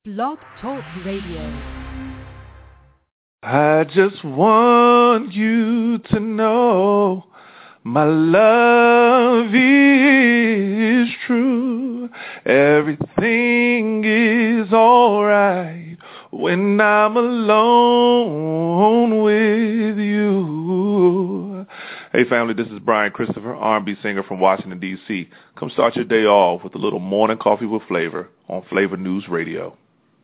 Blog Talk Radio. I just want you to know my love is true. Everything is alright when I'm alone with you. Hey family, this is Brian Christopher, R&B singer from Washington, D.C. Come start your day off with a little morning coffee with flavor on Flavor News Radio.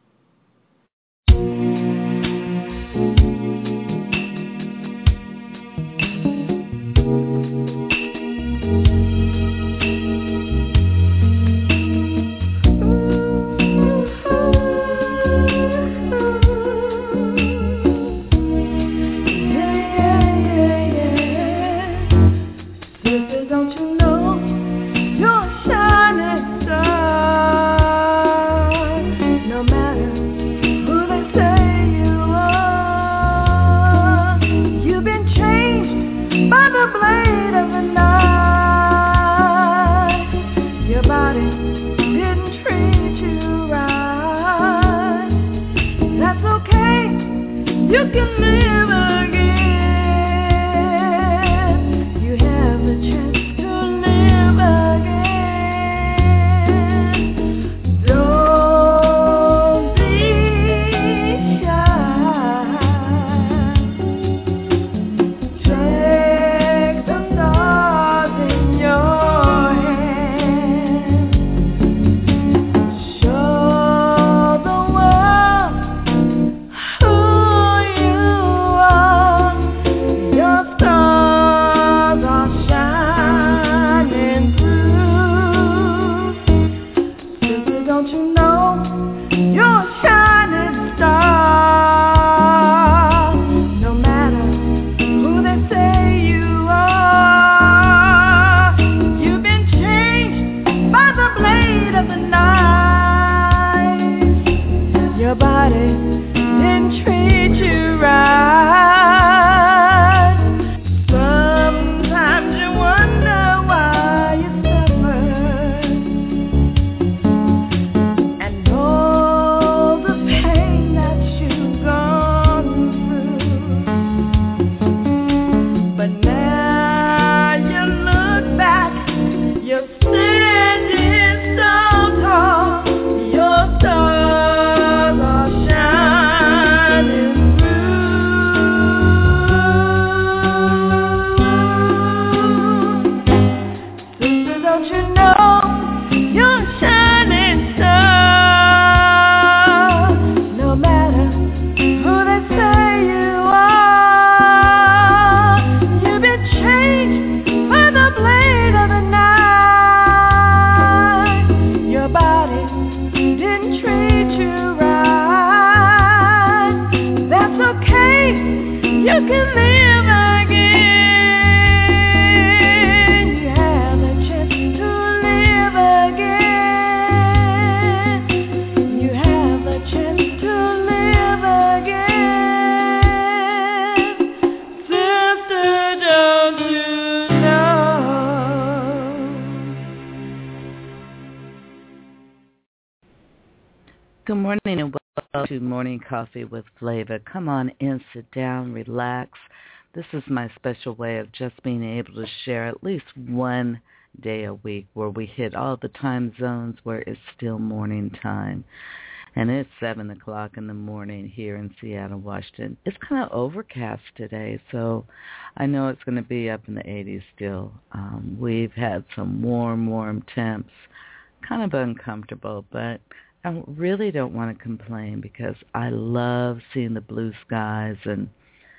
Good morning and welcome to Morning Coffee with Flavor. Come on in, sit down, relax. This is my special way of just being able to share at least one day a week where we hit all the time zones where it's still morning time. And it's 7 o'clock in the morning here in Seattle, Washington. It's kind of overcast today, so I know it's going to be up in the 80s still. We've had some warm temps, kind of uncomfortable, but I really don't want to complain because I love seeing the blue skies and,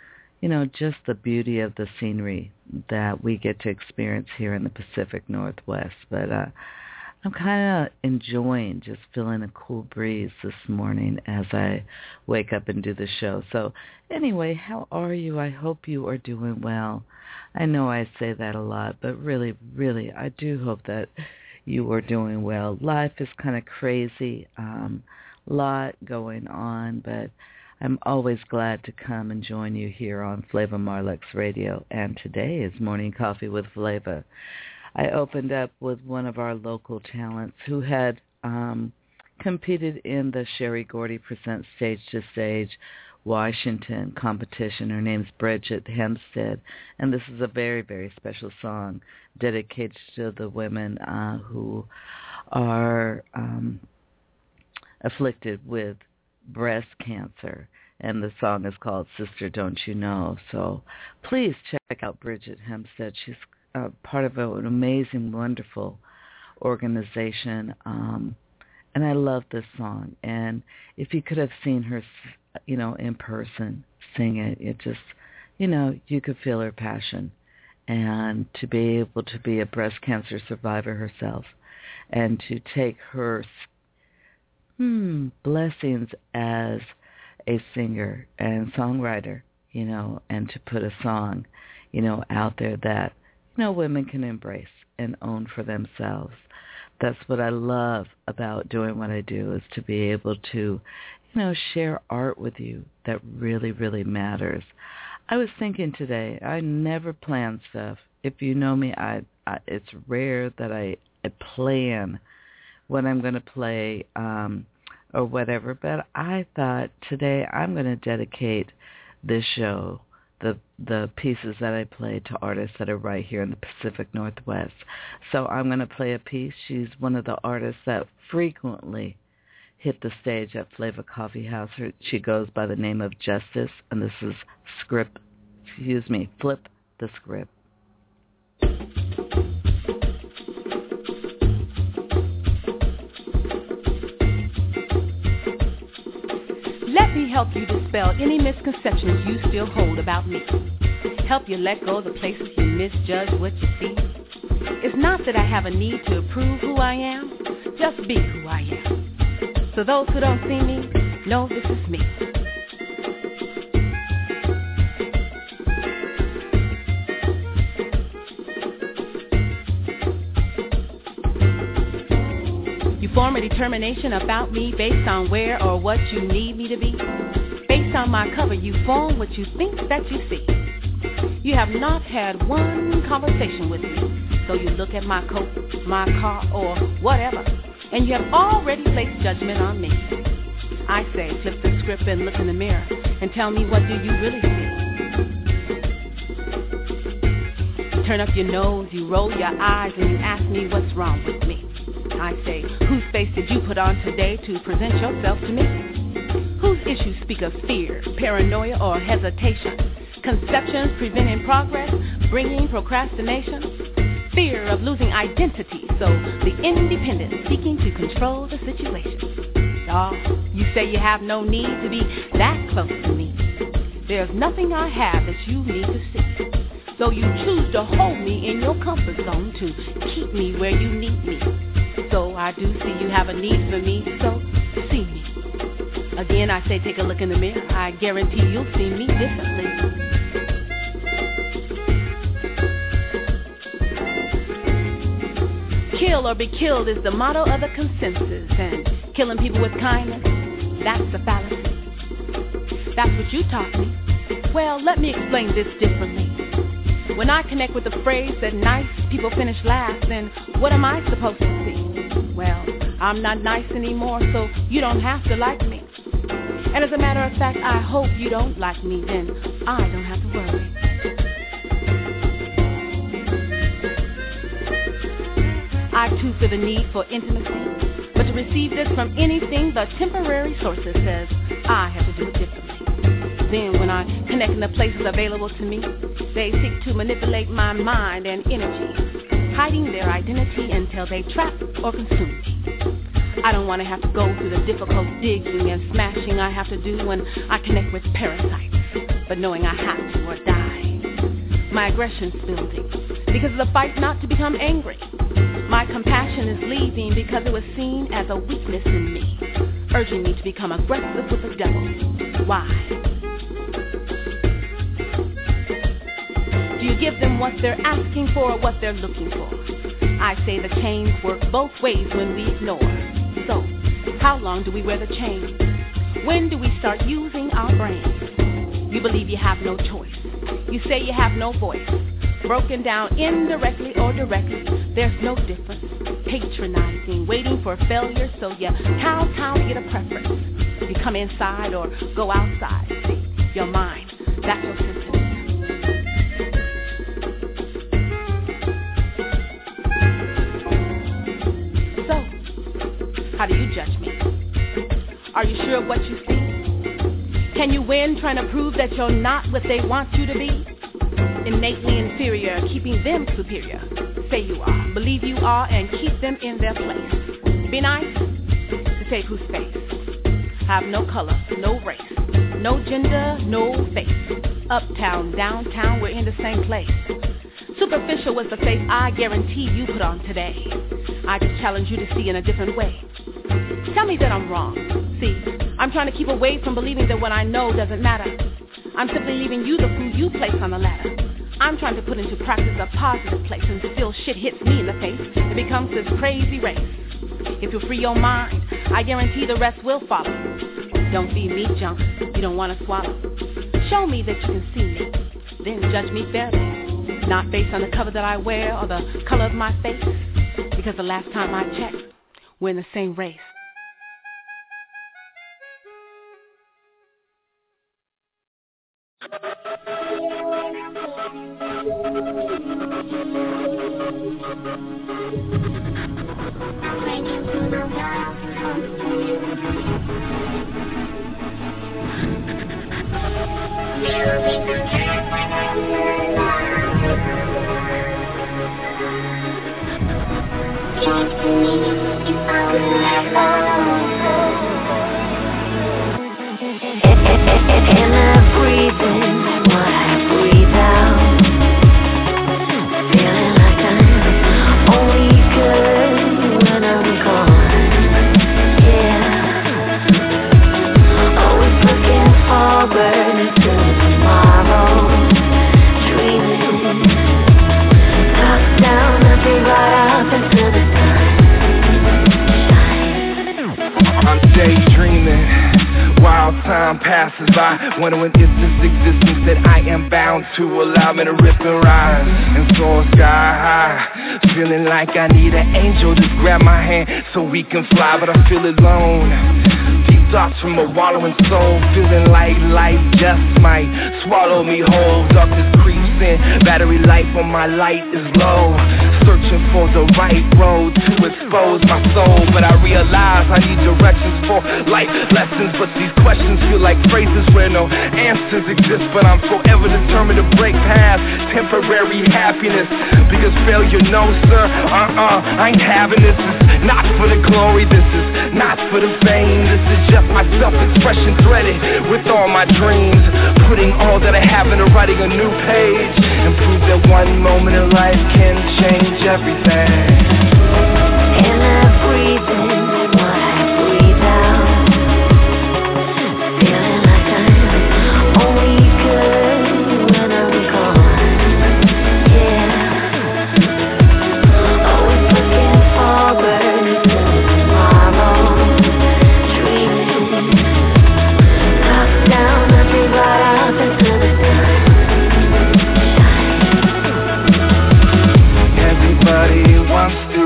just the beauty of the scenery that we get to experience here in the Pacific Northwest. But I'm kind of enjoying just feeling a cool breeze this morning as I wake up and do the show. So anyway, how are you? I hope you are doing well. I know I say that a lot, but really, I do hope that you are doing well. Life is kind of crazy, lot going on, but I'm always glad to come and join you here on Flavor Marlex Radio. And today is Morning Coffee with Flavor. I opened up with one of our local talents who had competed in the Sherry Gordy Presents Stage to Stage Washington competition. Her name's Bridget Hempstead, and this is a very, very special song dedicated to the women who are afflicted with breast cancer. And the song is called Sister Don't You Know. So please check out Bridget Hempstead. She's part of an amazing, wonderful organization. And I love this song. And if you could have seen her, in person sing it, it just, you could feel her passion. And to be able to be a breast cancer survivor herself and to take her blessings as a singer and songwriter, and to put a song, out there that, women can embrace and own for themselves. That's what I love about doing what I do, is to be able to, share art with you that really, really matters. I was thinking today, I never plan stuff. If you know me, it's rare that I plan what I'm going to play or whatever, but I thought today I'm going to dedicate this show, the pieces that I play, to artists that are right here in the Pacific Northwest. So I'm going to play a piece. She's one of the artists that frequently hit the stage at Flavor Coffee House. She goes by the name of Justice, and this is Flip the Script. Let me help you dispel any misconceptions you still hold about me. Help you let go of the places you misjudge what you see. It's not that I have a need to prove who I am, just be who I am. So those who don't see me, know this is me. You form a determination about me based on where or what you need me to be. Based on my cover, you form what you think that you see. You have not had one conversation with me, so you look at my coat, my car, or whatever, and you have already placed judgment on me. I say, flip the script and look in the mirror and tell me, what do you really see? You turn up your nose, you roll your eyes, and you ask me what's wrong with me. I say, whose face did you put on today to present yourself to me? Whose issues speak of fear, paranoia, or hesitation? Conceptions preventing progress, bringing procrastination? Fear of losing identity, so the independent seeking to control the situation. You say you have no need to be that close to me. There's nothing I have that you need to see. So you choose to hold me in your comfort zone to keep me where you need me. So I do see you have a need for me, so see me. Again, I say take a look in the mirror. I guarantee you'll see me differently. Kill or be killed is the motto of the consensus, and killing people with kindness, that's a fallacy. That's what you taught me. Well, let me explain this differently. When I connect with the phrase that nice people finish last, then what am I supposed to see? Well, I'm not nice anymore, so you don't have to like me. And as a matter of fact, I hope you don't like me, then I don't have to worry. I too feel the need for intimacy, but to receive this from anything but temporary sources says I have to do it differently. Then when I connect in the places available to me, they seek to manipulate my mind and energy, hiding their identity until they trap or consume me. I don't want to have to go through the difficult digging and smashing I have to do when I connect with parasites, but knowing I have to or die. My aggression's building because of the fight not to become angry. My compassion is leaving because it was seen as a weakness in me, urging me to become aggressive with the devil. Why? Do you give them what they're asking for or what they're looking for? I say the chains work both ways when we ignore. So, how long do we wear the chain? When do we start using our brains? You believe you have no choice. You say you have no voice. Broken down indirectly or directly, there's no difference. patronizing, waiting for failure so you kowtow to get a preference. You come inside or go outside. See, your mind, that's your sentence. So, how do you judge me? Are you sure of what you see? Can you win trying to prove that you're not what they want you to be? Innately inferior, keeping them superior. Say you are, believe you are, and keep them in their place. Be nice to take whose space. Have no color, no race, no gender, no face. Uptown, downtown, we're in the same place. Superficial was the face I guarantee you put on today. I just challenge you to see in a different way. Tell me that I'm wrong. See, I'm trying to keep away from believing that what I know doesn't matter. I'm simply leaving you the food you place on the ladder. I'm trying to put into practice a positive place, and still shit hits me in the face. It becomes this crazy race. If you free your mind, I guarantee the rest will follow. Don't feed me junk you don't want to swallow. Show me that you can see me, then judge me fairly. Not based on the cover that I wear or the color of my face, because the last time I checked, we're in the same race. And I breathe in what I breathe out, feeling like I'm only good when I'm gone. Yeah, always looking forward to tomorrow, dreaming, top down as we ride up into the sun. I'm daydreaming. While time passes by, wondering if this existence that I am bound to allow me to rip and rise and soar sky high. Feeling like I need an angel to grab my hand so we can fly, but I feel alone. Deep thoughts from a wallowing soul, feeling like life just might swallow me whole. Darkness creeps in, battery life on my light is low. Searching for the right road to expose my soul, but I realize I need directions for life lessons. But these questions feel like phrases where no answers exist. But I'm forever determined to break past temporary happiness, because failure, no sir, I ain't having this. It's not for the glory, this is not for the fame. This is just my self-expression threaded with all my dreams, putting all that I have into writing a new page, and prove that one moment in life can change everything. And I breathe in what I breathe out, feeling like I'm only good when I'm gone. Yeah, always looking forward to tomorrow, dreaming, top down as we ride out into the sun. Everybody wants to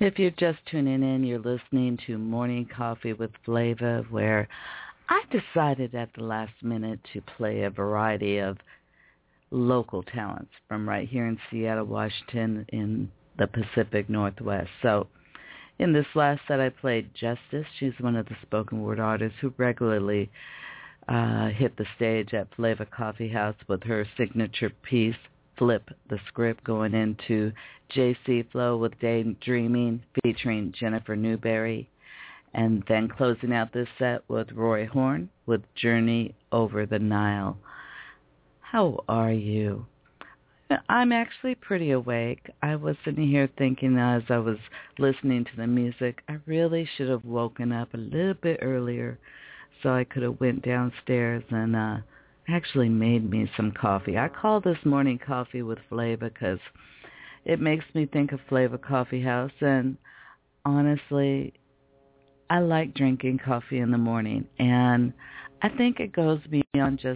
If you're just tuning in, you're listening to Morning Coffee with Flava, where I decided at the last minute to play a variety of local talents from right here in Seattle, Washington, in the Pacific Northwest. So in this last set, I played Justice. She's one of the spoken word artists who regularly hit the stage at Flava Coffee House with her signature piece, Flip the Script, going into JC Flow with Daydreaming featuring Jennifer Newberry, and then closing out this set with Roy Horn with Journey Over the Nile. How are you? I'm actually pretty awake. I was sitting here thinking as I was listening to the music, I really should have woken up a little bit earlier so I could have went downstairs and actually made me some coffee. I call this Morning Coffee with Flava because it makes me think of Flava Coffee House, and honestly, I like drinking coffee in the morning, and I think it goes beyond just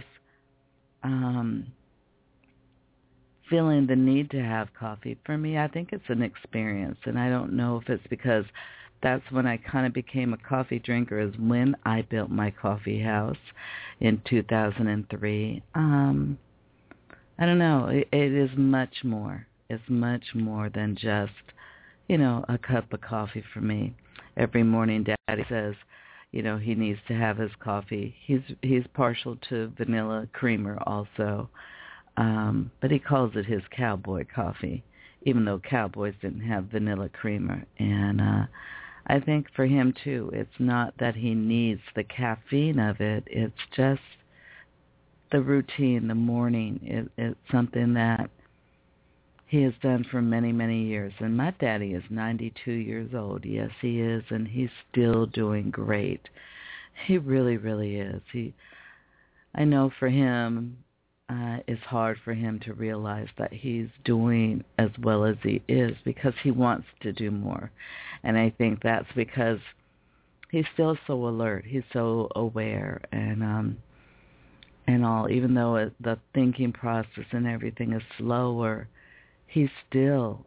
feeling the need to have coffee. For me, I think it's an experience, and I don't know if it's because that's when I kind of became a coffee drinker, is when I built my coffee house in 2003. I don't know. It is much more. It's much more than just, a cup of coffee for me. Every morning, Daddy says, he needs to have his coffee. He's partial to vanilla creamer also, but he calls it his cowboy coffee, even though cowboys didn't have vanilla creamer. And I think for him, too, it's not that he needs the caffeine of it. It's just the routine, the morning. It's something that he has done for many, many years. And my daddy is 92 years old. Yes, he is, and he's still doing great. He really, really is. I know for him, it's hard for him to realize that he's doing as well as he is because he wants to do more. And I think that's because he's still so alert. He's so aware and all. Even though the thinking process and everything is slower, he still,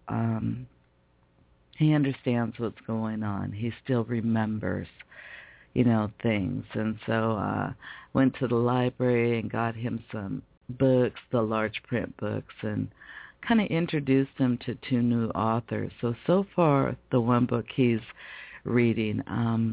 he understands what's going on. He still remembers, things. And so went to the library and got him some books, the large print books, and kind of introduced him to two new authors. So far, the one book he's reading,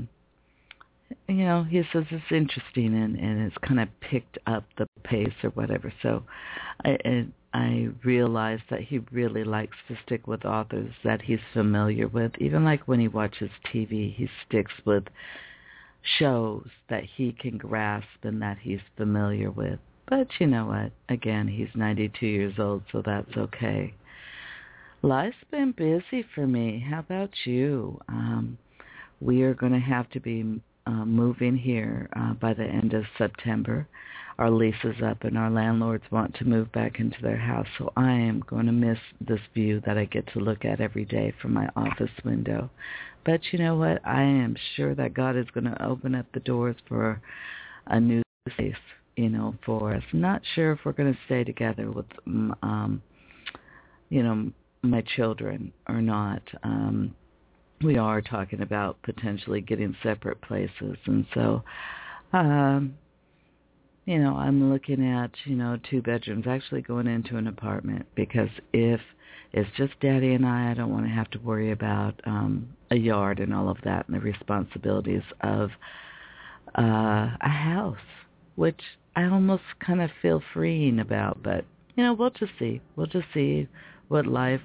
he says it's interesting and it's kind of picked up the pace or whatever. So I realized that he really likes to stick with authors that he's familiar with. Even like when he watches TV, he sticks with shows that he can grasp and that he's familiar with. But you know what? Again, he's 92 years old, so that's okay. Life's been busy for me. How about you? We are going to have to be moving here by the end of September. Our lease is up, and our landlords want to move back into their house, so I am going to miss this view that I get to look at every day from my office window. But you know what? I am sure that God is going to open up the doors for a new space, for us. Not sure if we're going to stay together with, my children or not. We are talking about potentially getting separate places. And so, I'm looking at, 2 bedrooms, actually going into an apartment, because if it's just Daddy and I don't want to have to worry about a yard and all of that and the responsibilities of a house, which I almost kind of feel freeing about. But, we'll just see. We'll just see what life,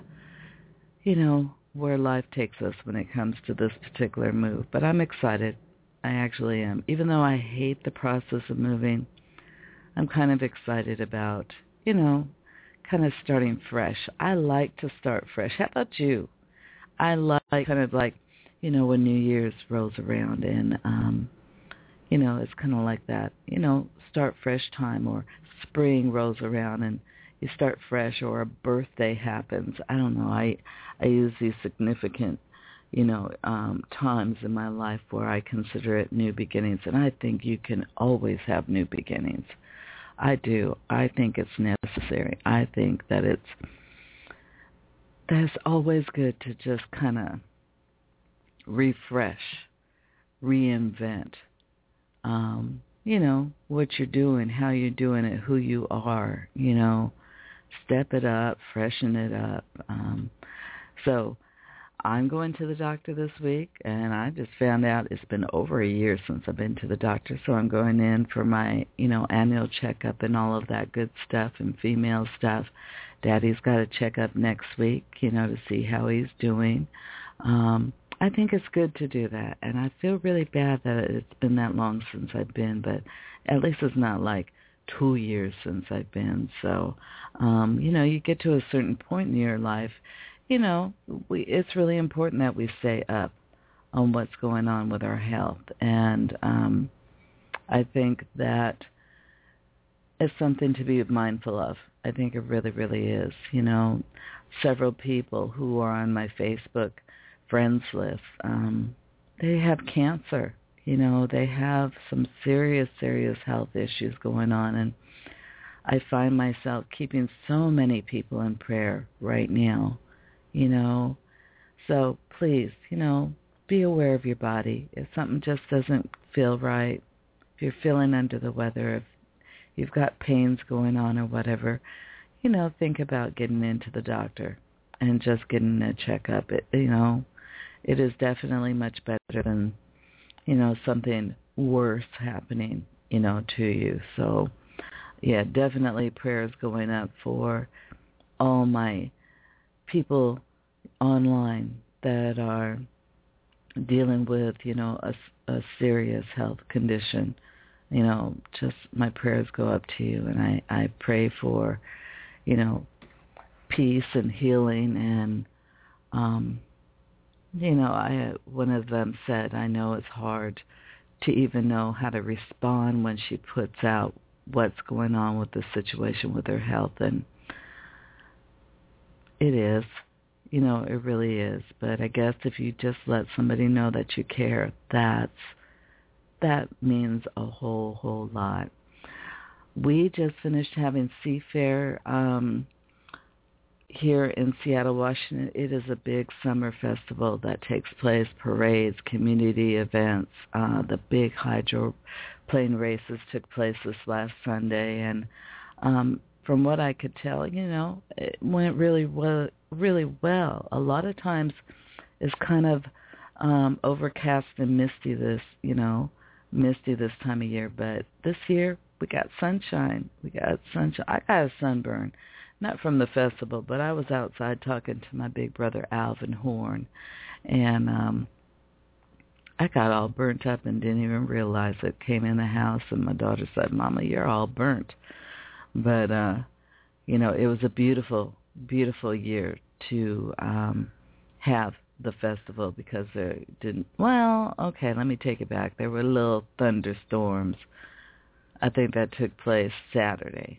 where life takes us when it comes to this particular move. But I'm excited. I actually am. Even though I hate the process of moving, I'm kind of excited about, kind of starting fresh. I like to start fresh. How about you? I like kind of like, when New Year's rolls around and, it's kind of like that, start fresh time, or spring rolls around and you start fresh, or a birthday happens. I don't know. I use these significant, times in my life where I consider it new beginnings, and I think you can always have new beginnings. I do. I think it's necessary. I think that that's always good to just kind of refresh, reinvent, what you're doing, how you're doing it, who you are, step it up, freshen it up. So I'm going to the doctor this week, and I just found out it's been over a year since I've been to the doctor, so I'm going in for my, annual checkup and all of that good stuff and female stuff. Daddy's got a checkup next week, to see how he's doing. I think it's good to do that, and I feel really bad that it's been that long since I've been, but at least it's not like 2 years since I've been. So, you get to a certain point in your life, it's really important that we stay up on what's going on with our health, and I think that is something to be mindful of. I think it really, really is. Several people who are on my Facebook friends list, they have cancer. They have some serious, serious health issues going on, and I find myself keeping so many people in prayer right now, So please, be aware of your body. If something just doesn't feel right, if you're feeling under the weather, if you've got pains going on or whatever, think about getting into the doctor and just getting a checkup. It is definitely much better than, something worse happening, to you. So, yeah, definitely prayers going up for all my people online that are dealing with, a serious health condition. Just my prayers go up to you, and I pray for, peace and healing. And, one of them said, I know it's hard to even know how to respond when she puts out what's going on with the situation with her health. And it is, it really is. But I guess if you just let somebody know that you care, that means a whole lot. We just finished having Seafair here in Seattle, Washington. It is a big summer festival that takes place, parades, community events. The big hydroplane races took place this last Sunday, and from what I could tell, it went really well. A lot of times it's kind of overcast and misty this time of year, but this year we got sunshine. I got a sunburn. Not from the festival, but I was outside talking to my big brother Alvin Horn, and I got all burnt up and didn't even realize it. Came in the house, and my daughter said, Mama, you're all burnt. But, it was a beautiful, beautiful year to have the festival because there didn't, let me take it back. There were little thunderstorms. I think that took place Saturday.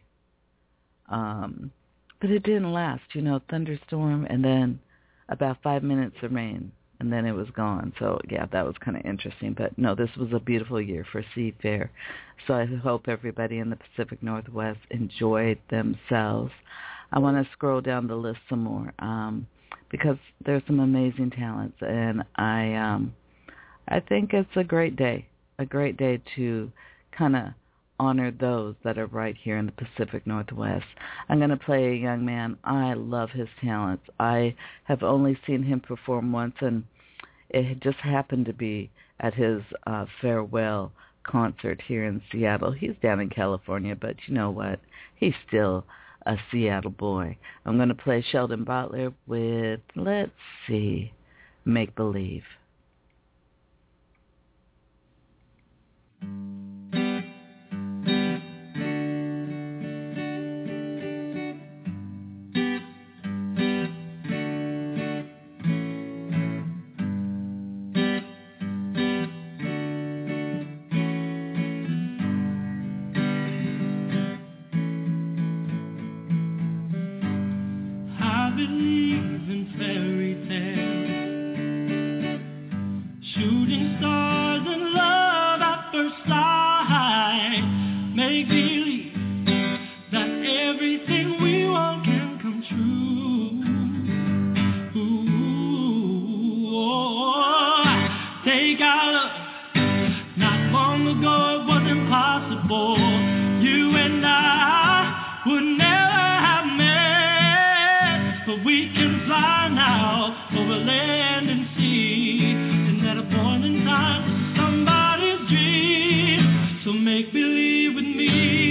But it didn't last, thunderstorm, and then about 5 minutes of rain, and then it was gone. So, yeah, that was kind of interesting. But, no, this was a beautiful year for Seafair. So I hope everybody in the Pacific Northwest enjoyed themselves. I want to scroll down the list some more because there's some amazing talents, and I think it's a great day to kind of honor those that are right here in the Pacific Northwest. I'm going to play a young man. I love his talents. I have only seen him perform once, and it just happened to be at his farewell concert here in Seattle. He's down in California, but you know what? He's still a Seattle boy. I'm going to play Sheldon Butler with, let's see, Make Believe. can fly now over land and sea. And at a point in time, somebody's dream. So make believe with me.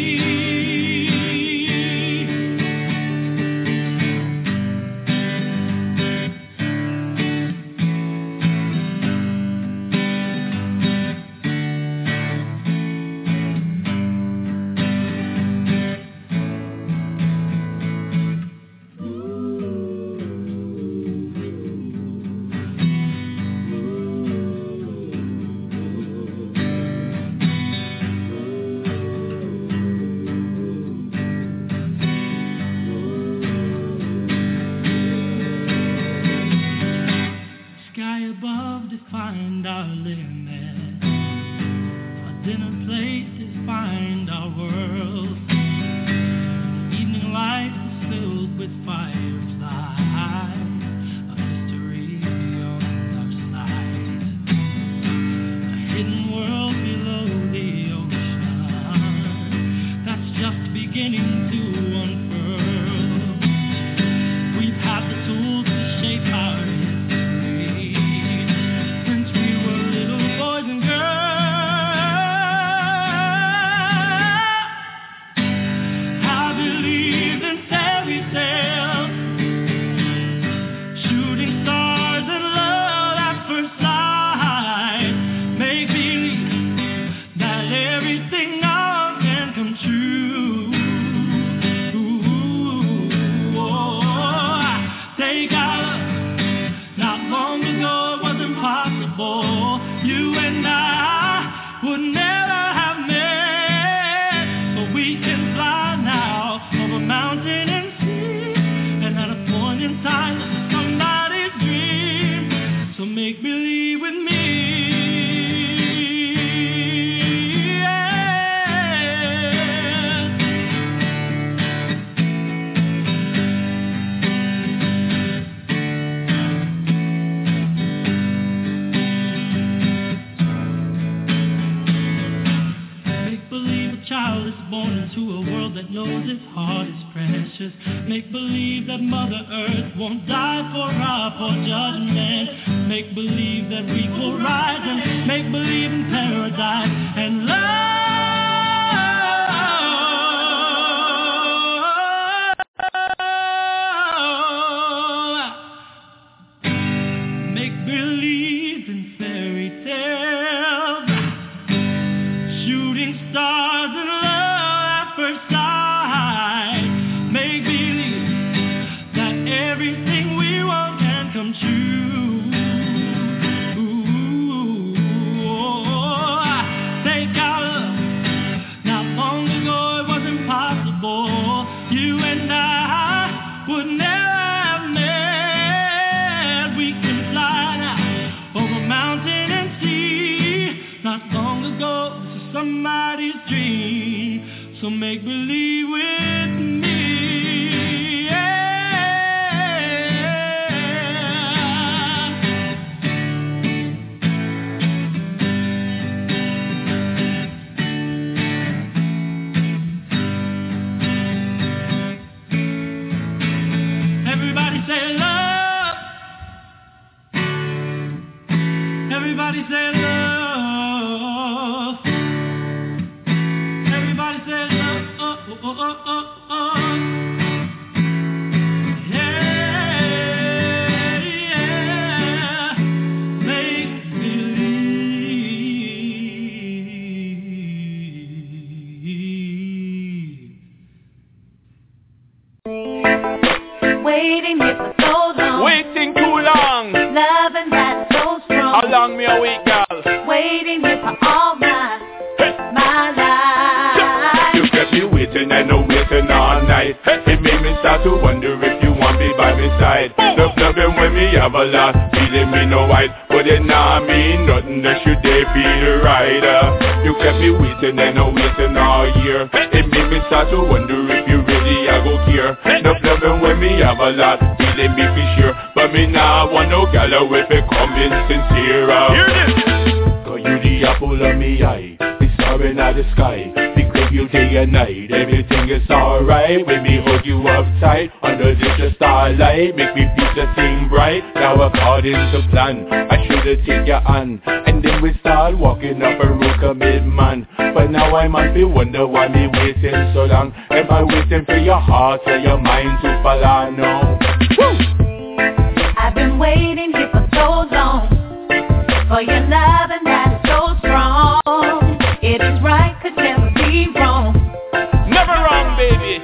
Cause you the apple of me eye, the star in the sky, the love you day and night. Everything is alright when me hug you up tight under the starlight. Make me feel the same bright. Now according to plan, I should've take your hand, and then we start walking up a road commit man. But now I might be wonder why me waiting so long. Am I waiting for your heart or your mind to follow now? Woo! I've been waiting here for so long for your love, and that is so strong. It is right, could never be wrong. Never wrong, baby.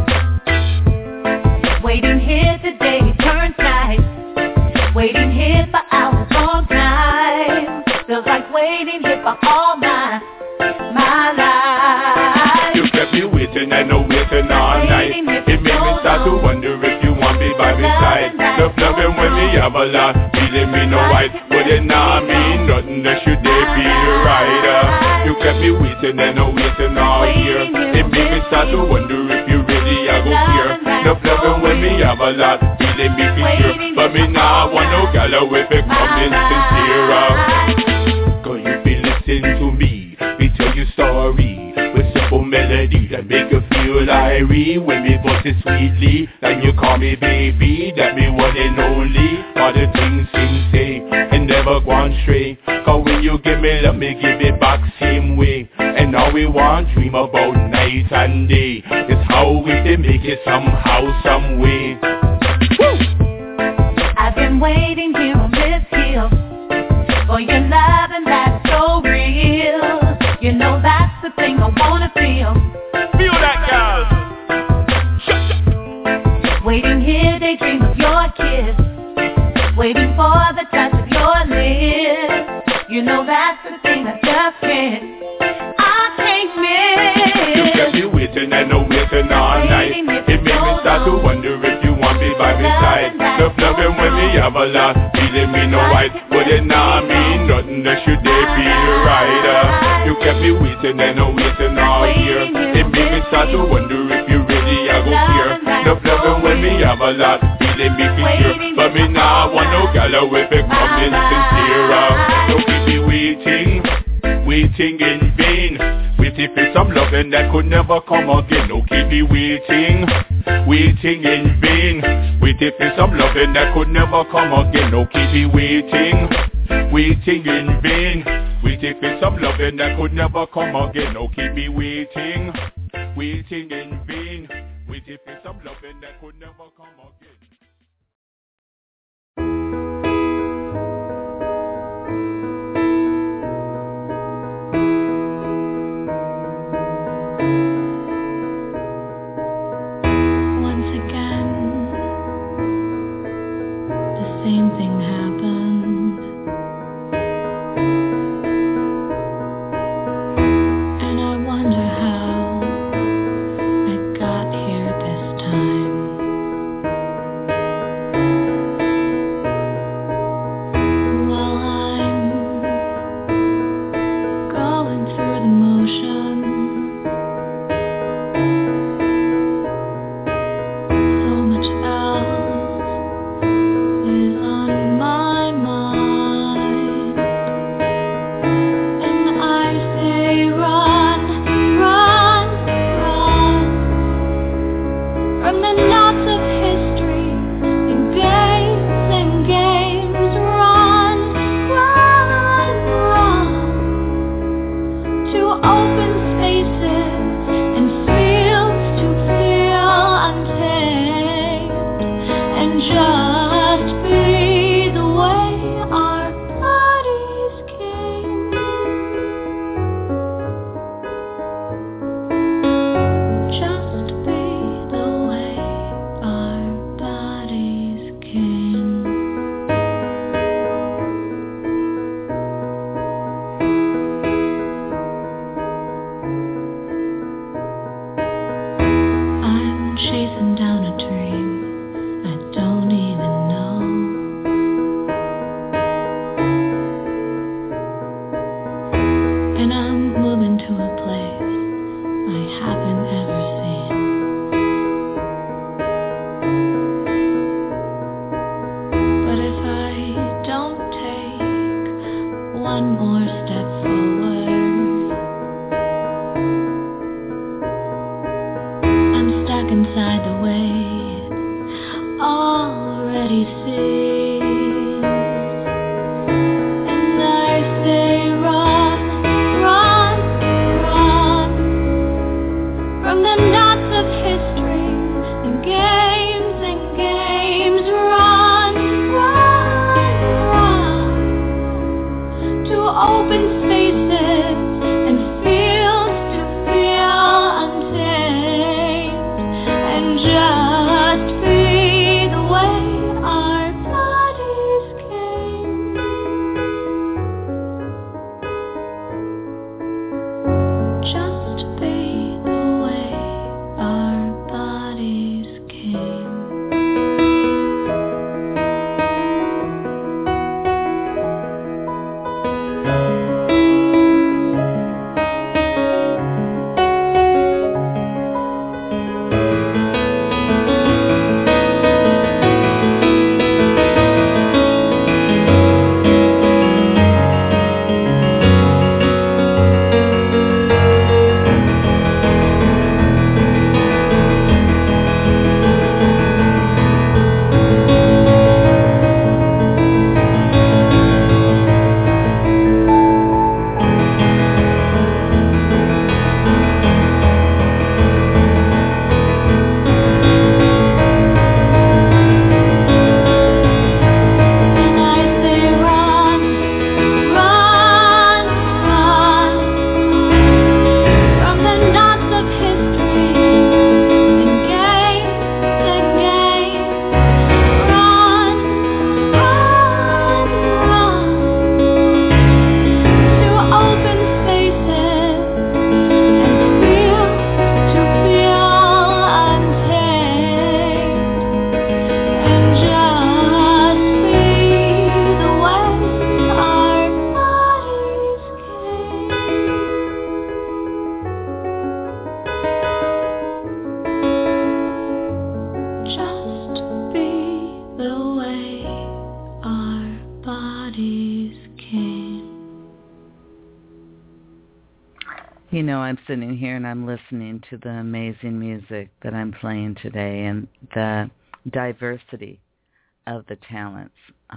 Waiting here today turns night. Waiting here for hours all night. Feels like waiting here for all my life. You kept me waiting and no waiting all night. It made me start to wonder if you want me by my side. Loving when me have a lot, feeling me no right, but it not mean nothing. That should they be right. You kept me waiting and no waiting all year. It made me start to wonder if you really are go here. Loving when me have a lot, feeling me secure, but me nah want no gala if it coming sincere. Cause you be listening to me tell you story with simple melody that make you feel irie. When me voice it sweetly, and you call me baby, that me one and only. All the things things say and never gone stray. Cause when you give me love, me give it back same way. And all we want dream about night and day is how we can make it somehow, some way. Woo! I've been waiting here on this hill for your love, and that's so real. You know that's the thing I wanna feel. Feel that, girl. Waiting here, daydream of your kiss. Waiting for the touch of your lips. You know that's the thing I just can't miss. You kept me waiting and no waiting all night. It made me start to wonder if you want me by my side. Loving when me have a lot, feeling me no right, but it not mean nothing. That should they be right. You kept me waiting and no waiting all year. It made me start to wonder if you really are go here. Loving when me have a lot, feeling me secure, but me nah want no gala if it coming sincere. Don't keep me waiting in vain. Waiting for some loving that could never come again. No, keep me waiting in vain. Waiting for some loving that could never come again. No, keep me waiting in vain. Waiting for some loving that could never come again. No, keep me waiting in vain. Waiting for some loving that could never come again. Same thing happened, and I wonder how I got here this time. Well, I'm going through the motions, so much else is on my mind, and I say run, run, run from the knots of history and games, run, run, run to open spaces and fields to feel untamed, and just be the way our bodies came. Just be the way our bodies came. I'm chasing down a dream I don't even know. And I'm moving to a place I haven't ever seen. But if I don't take one more step forward, You know, I'm sitting here and I'm listening to the amazing music that I'm playing today and the diversity of the talents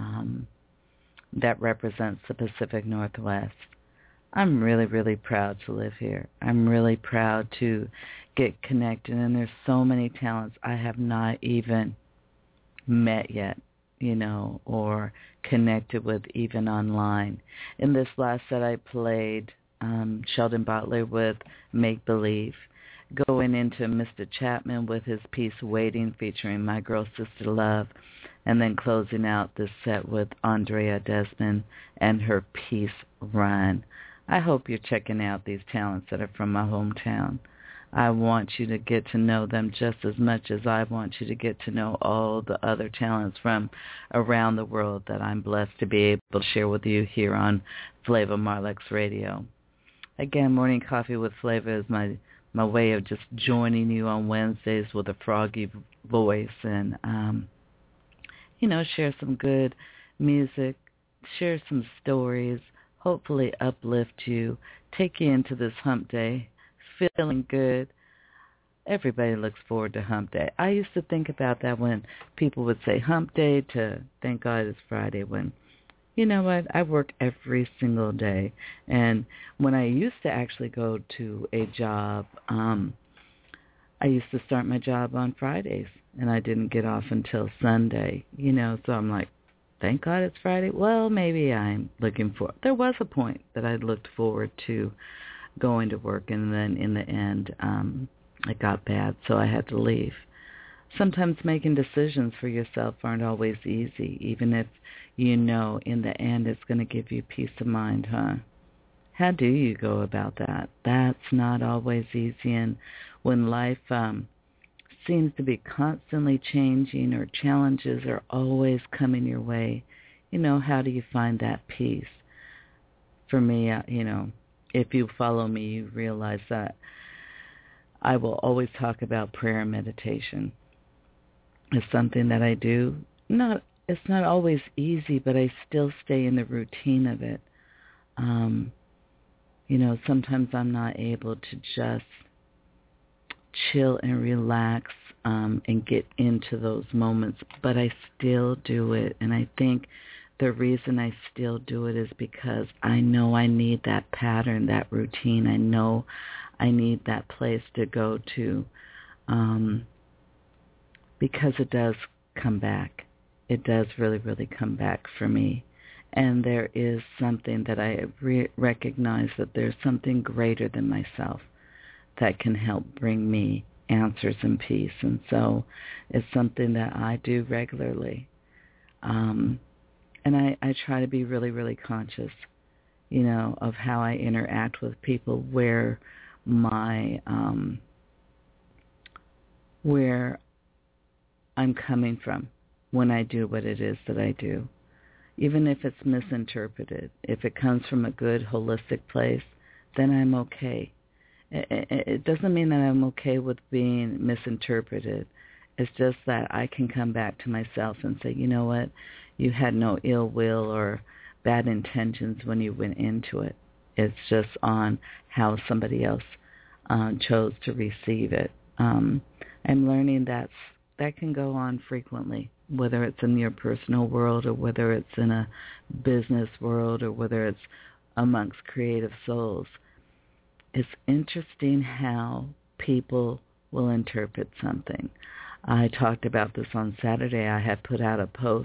that represents the Pacific Northwest. I'm really, really proud to live here. I'm really proud to get connected, and there's so many talents I have not even met yet, you know, or connected with even online. In this last set I played Sheldon Butler with Make Believe, going into Mr. Chapman with his piece Waiting featuring My Girl Sister Love, and then closing out this set with Andrea Desmond and her piece Run. I hope you're checking out these talents that are from my hometown. I want you to get to know them just as much as I want you to get to know all the other talents from around the world that I'm blessed to be able to share with you here on Flava Marlex Radio. Again, Morning Coffee with Flava is my way of just joining you on Wednesdays with a froggy voice and, you know, share some good music, share some stories, hopefully uplift you, take you into this hump day, feeling good. Everybody looks forward to hump day. I used to think about that when people would say hump day to thank God it's Friday, when, you know what, I work every single day. And when I used to actually go to a job, I used to start my job on Fridays, and I didn't get off until Sunday, you know, so I'm like, thank God it's Friday. Well, maybe I'm looking for, there was a point that I looked forward to going to work, and then in the end, it got bad, so I had to leave. Sometimes making decisions for yourself aren't always easy, even if you know in the end it's going to give you peace of mind, huh? How do you go about that? That's not always easy, and when life seems to be constantly changing or challenges are always coming your way, you know, how do you find that peace? For me, you know, if you follow me, you realize that I will always talk about prayer and meditation. It's something that I do. It's not always easy, but I still stay in the routine of it. You know, sometimes I'm not able to just chill and relax and get into those moments, but I still do it. And I think the reason I still do it is because I know I need that pattern, that routine. I know I need that place to go to because it does come back. It does really, really come back for me. And there is something that I recognize that there's something greater than myself that can help bring me answers and peace. And so it's something that I do regularly. And I try to be really, really conscious, you know, of how I interact with people, where where I'm coming from when I do what it is that I do. Even if it's misinterpreted, if it comes from a good, holistic place, then I'm okay. It doesn't mean that I'm okay with being misinterpreted. It's just that I can come back to myself and say, you know what, you had no ill will or bad intentions when you went into it. It's just on how somebody else chose to receive it. I'm learning that can go on frequently, whether it's in your personal world or whether it's in a business world or whether it's amongst creative souls. It's interesting how people will interpret something. I talked about this on Saturday. I had put out a post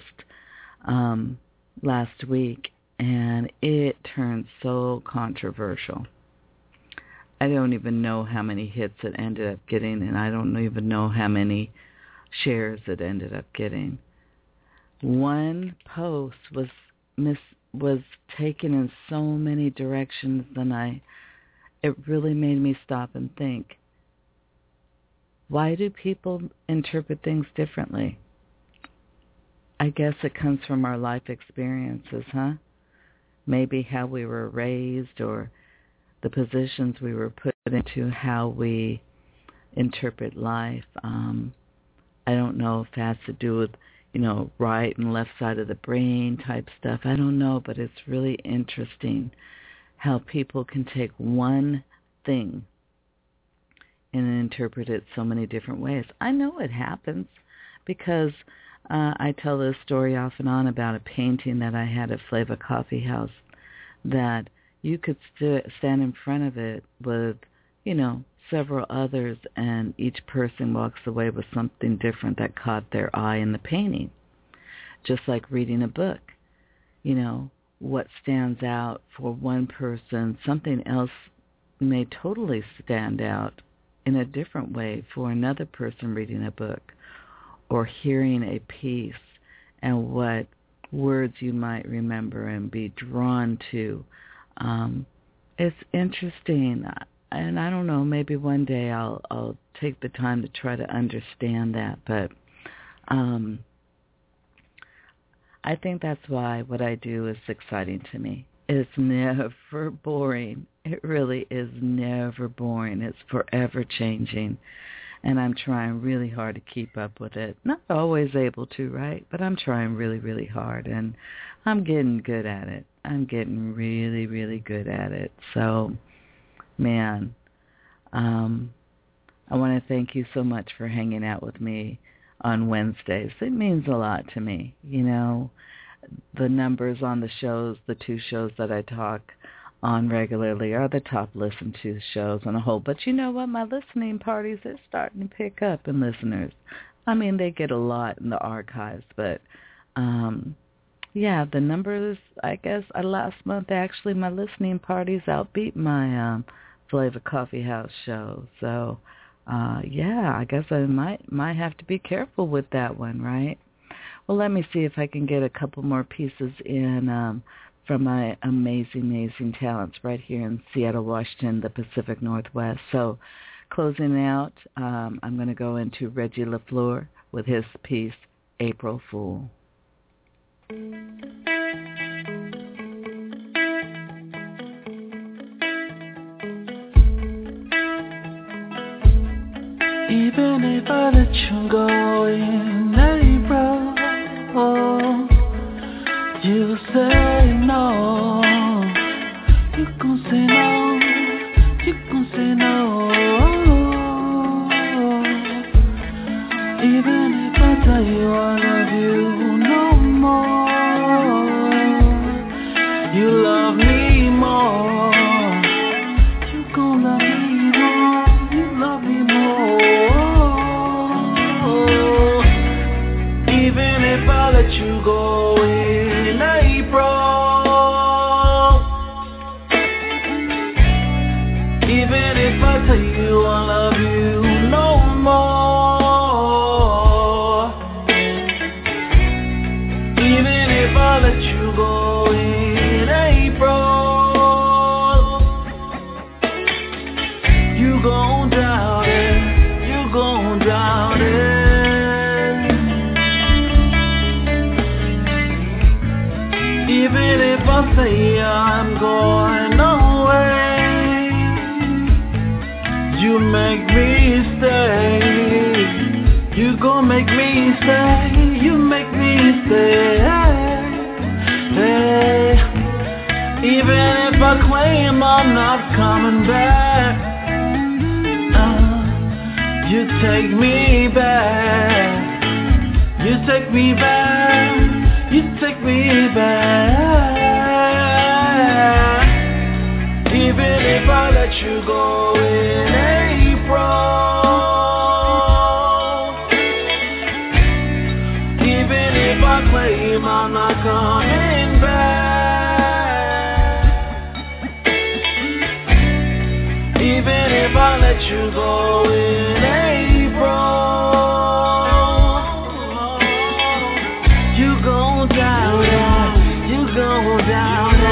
last week, and it turned so controversial. I don't even know how many hits it ended up getting, and I don't even know how many shares it ended up getting. One post was taken in so many directions, and it really made me stop and think, why do people interpret things differently? I guess it comes from our life experiences, huh? Maybe how we were raised or the positions we were put into, how we interpret life. I don't know if that has to do with, you know, right and left side of the brain type stuff. I don't know, but it's really interesting how people can take one thing and interpret it so many different ways. I know it happens because I tell this story off and on about a painting that I had at Flavor Coffee House, that you could stand in front of it with, you know, several others, and each person walks away with something different that caught their eye in the painting. Just like reading a book. You know, what stands out for one person, something else may totally stand out in a different way for another person reading a book or hearing a piece, and what words you might remember and be drawn to. It's interesting. And I don't know, maybe one day I'll take the time to try to understand that. But I think that's why what I do is exciting to me. It's never boring. It really is never boring. It's forever changing. And I'm trying really hard to keep up with it. Not always able to, right? But I'm trying really, really hard. And I'm getting good at it. I'm getting really, really good at it. So, man, I want to thank you so much for hanging out with me on Wednesdays. It means a lot to me. You know, the numbers on the shows, the two shows that I talk on regularly are the top listened to shows on a whole. But you know what? My listening parties are starting to pick up in listeners. I mean, they get a lot in the archives, but yeah, the numbers, I guess, last month, actually, my listening parties outbeat my Flavor Coffee House show. So, yeah, I guess I might have to be careful with that one, right? Well, let me see if I can get a couple more pieces in from my amazing talents right here in Seattle, Washington, the Pacific Northwest. So, closing out, I'm going to go into Reggie LaFleur with his piece, April Fool. Even if I let you go in April, you say no. You gon' say no. You gon' say no. you I love you no more, you love me more. You gon' love me more, you love me more. Even if I let you go in April, even if I tell you I love you no more, even if I let you go in April, you gon' doubt it, you gon' doubt it. Even if I say I'm going away, you make me stay. You gon' make me stay. You make me stay. Hey. Even if I claim I'm not coming back, you take me back. You take me back. You take me back. Even if I let you go in April, even if I claim I'm not coming back, even if I let you go in April, you gon' doubt it, you gon' doubt it.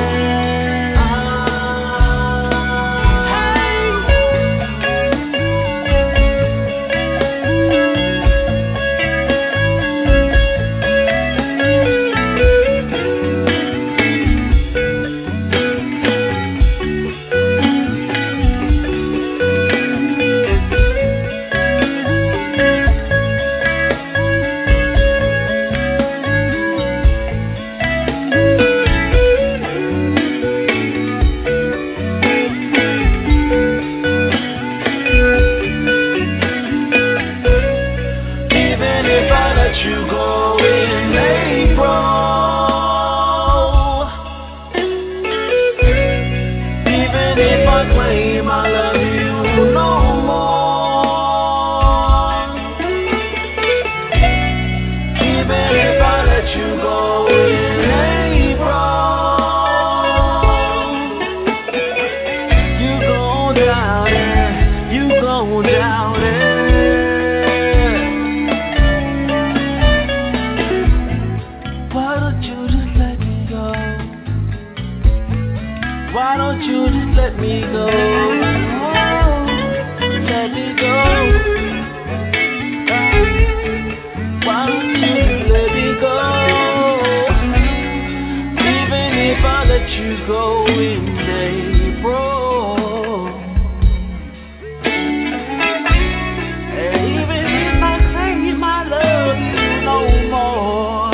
Why don't you just let me go? Let me go. Why don't you just let me go? Even if I let you go in April, even if I claim I love you no more.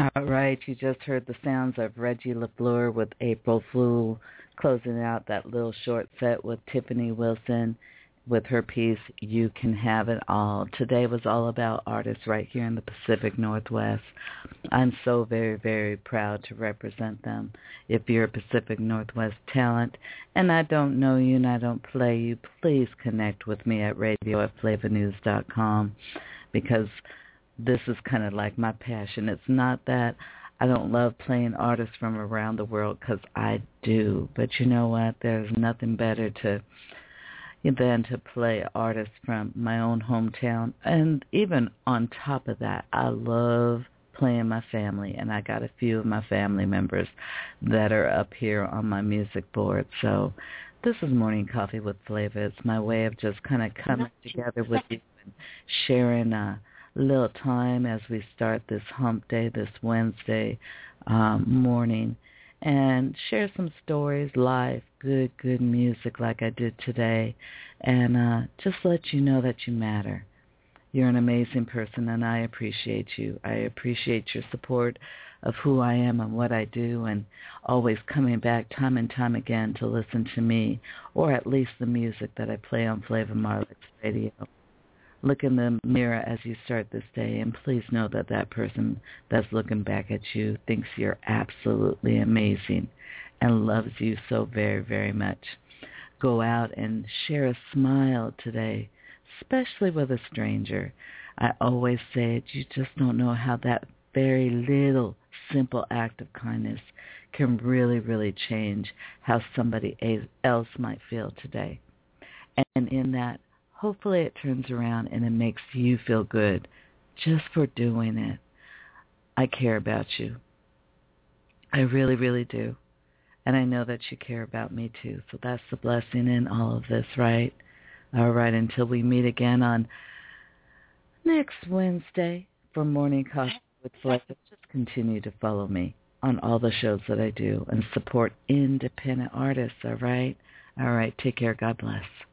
All right, you just heard the sounds of Reggie LaFleur with April Fool, closing out that little short set with Tiffany Wilson with her piece, You Can Have It All. Today was all about artists right here in the Pacific Northwest. I'm so very, very proud to represent them. If you're a Pacific Northwest talent and I don't know you and I don't play you, please connect with me at radio@flavornews.com, because this is kind of like my passion. It's not that I don't love playing artists from around the world, because I do. But you know what? There's nothing better than to play artists from my own hometown. And even on top of that, I love playing my family. And I got a few of my family members that are up here on my music board. So this is Morning Coffee with Flavor. It's my way of just kind of coming together with you and sharing a little time as we start this hump day, this Wednesday morning, and share some stories, live, good music like I did today, and just let you know that you matter. You're an amazing person, and I appreciate you. I appreciate your support of who I am and what I do, and always coming back time and time again to listen to me, or at least the music that I play on Flavor Marlix Radio. Look in the mirror as you start this day, and please know that that person that's looking back at you thinks you're absolutely amazing and loves you so very, very much. Go out and share a smile today, especially with a stranger. I always say it, you just don't know how that very little simple act of kindness can really, really change how somebody else might feel today. And in that, hopefully it turns around and it makes you feel good just for doing it. I care about you. I really, really do. And I know that you care about me too. So that's the blessing in all of this, right? All right, until we meet again on next Wednesday for Morning Coffee with Flavor, just continue to follow me on all the shows that I do and support independent artists, all right? All right, take care. God bless.